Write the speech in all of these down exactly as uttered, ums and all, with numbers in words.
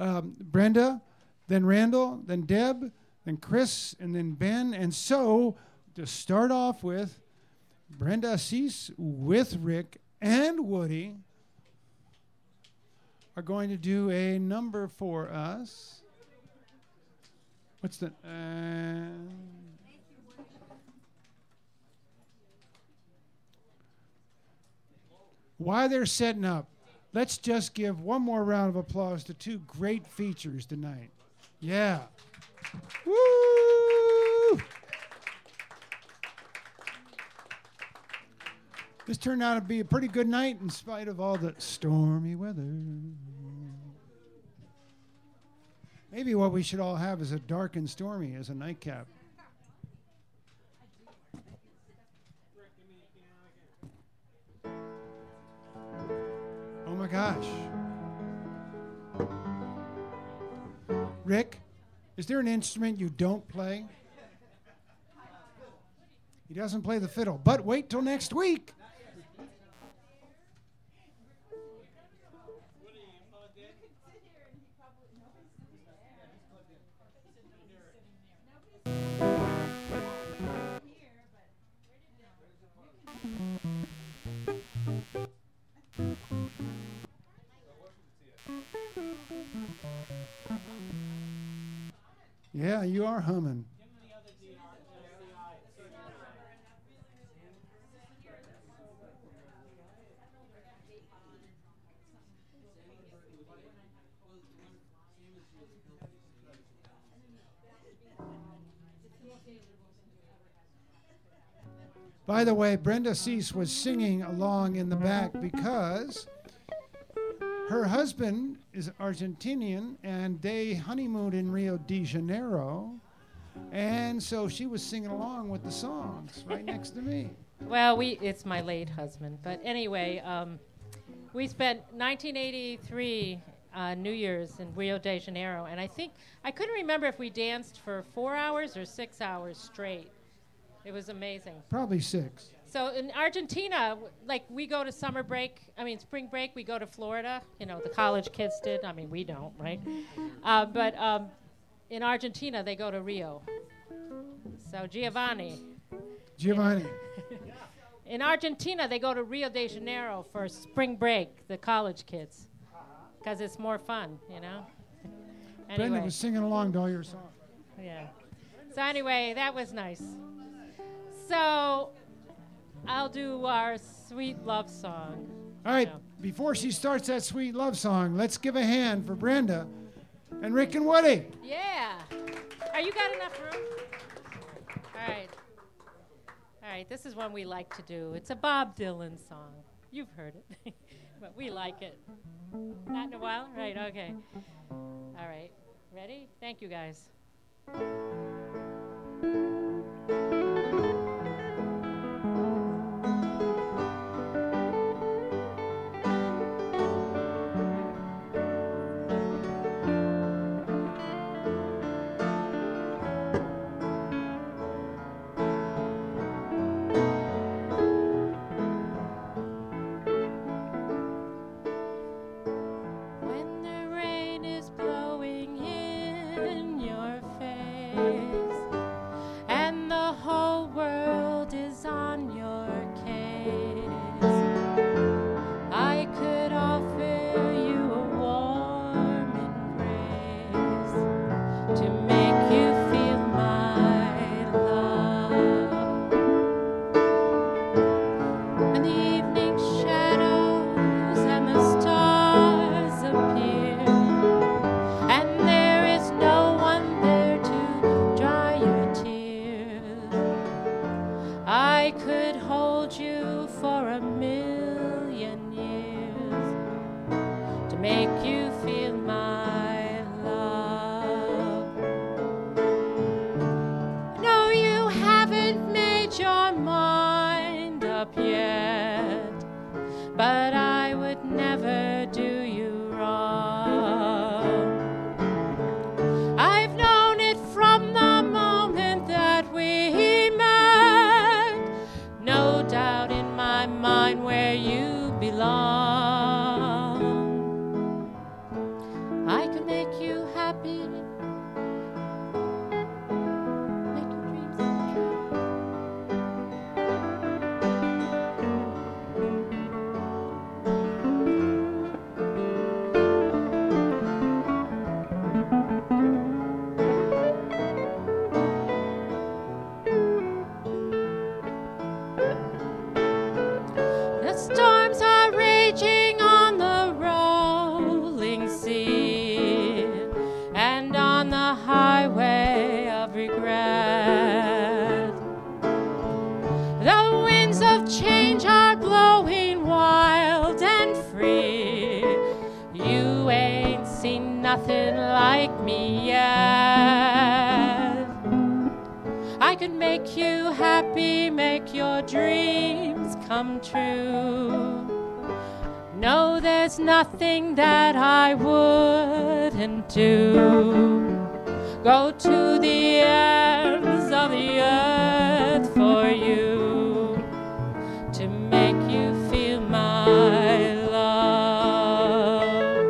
um, Brenda, then Randall, then Deb, then Chris, and then Ben. And so, to start off with, Brenda Assis with Rick and Woody are going to do a number for us. What's the... Uh, while they're setting up, let's just give one more round of applause to two great features tonight. Yeah. Woo! This turned out to be a pretty good night in spite of all the stormy weather. Maybe what we should all have is a dark and stormy as a nightcap. Oh my gosh. Rick, is there an instrument you don't play? He doesn't play the fiddle, but wait till next week. Yeah, you are humming. By the way, Brenda Cease was singing along in the back because her husband is Argentinian and they honeymooned in Rio de Janeiro. And so she was singing along with the songs right next to me. Well, we it's my late husband. But anyway, um, we spent nineteen eighty-three uh, New Year's in Rio de Janeiro. And I think, I couldn't remember if we danced for four hours or six hours straight. It was amazing. Probably six. So in Argentina, w- like we go to summer break, I mean spring break, we go to Florida. You know, the college kids did. I mean, we don't, right? Uh, but um, in Argentina, they go to Rio. So Giovanni. Giovanni. In Argentina, they go to Rio de Janeiro for spring break, the college kids, because it's more fun, you know? Brenda Anyway, was singing along to all your songs. yeah. So anyway, that was nice. So I'll do our sweet love song. All right, Yeah. before she starts that sweet love song, let's give a hand for Brenda and Rick and Woody. Yeah. Are you got enough room? All right. All right, this is one we like to do. It's a Bob Dylan song. You've heard it, but we like it. Not in a while? Right, okay. All right. Ready? Thank you, guys. When the rain is blowing in your face and the make you happy. Make your dreams come true. The storms are raging on the rolling sea and on the highway of regret. The winds of change are blowing wild and free. You ain't seen nothing like me yet. I could make you happy, make your dreams come true. No, there's nothing that I wouldn't do. Go to the ends of the earth for you to make you feel my love.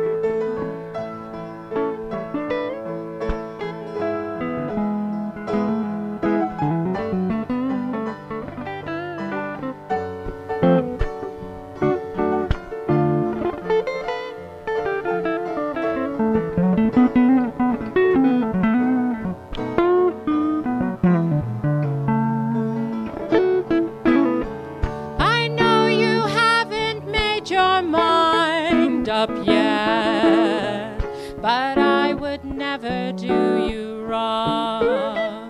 I know you haven't made your mind up yet, but I would never do you wrong.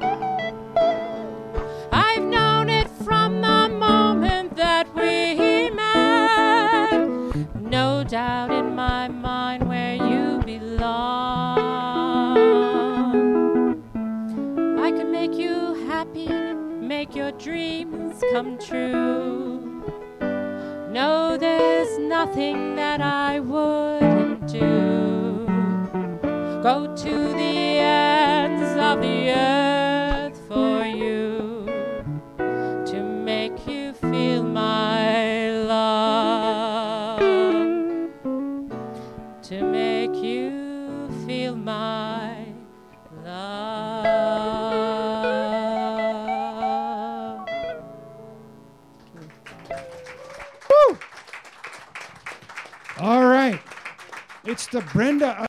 I've known it from the moment that we met. No doubt in my mind where you belong. I can make you happy, make your dreams come true. No, there's nothing that I wouldn't do. Go to the ends of the earth for you to make you feel my love. To make you feel my love. All right. It's the Brenda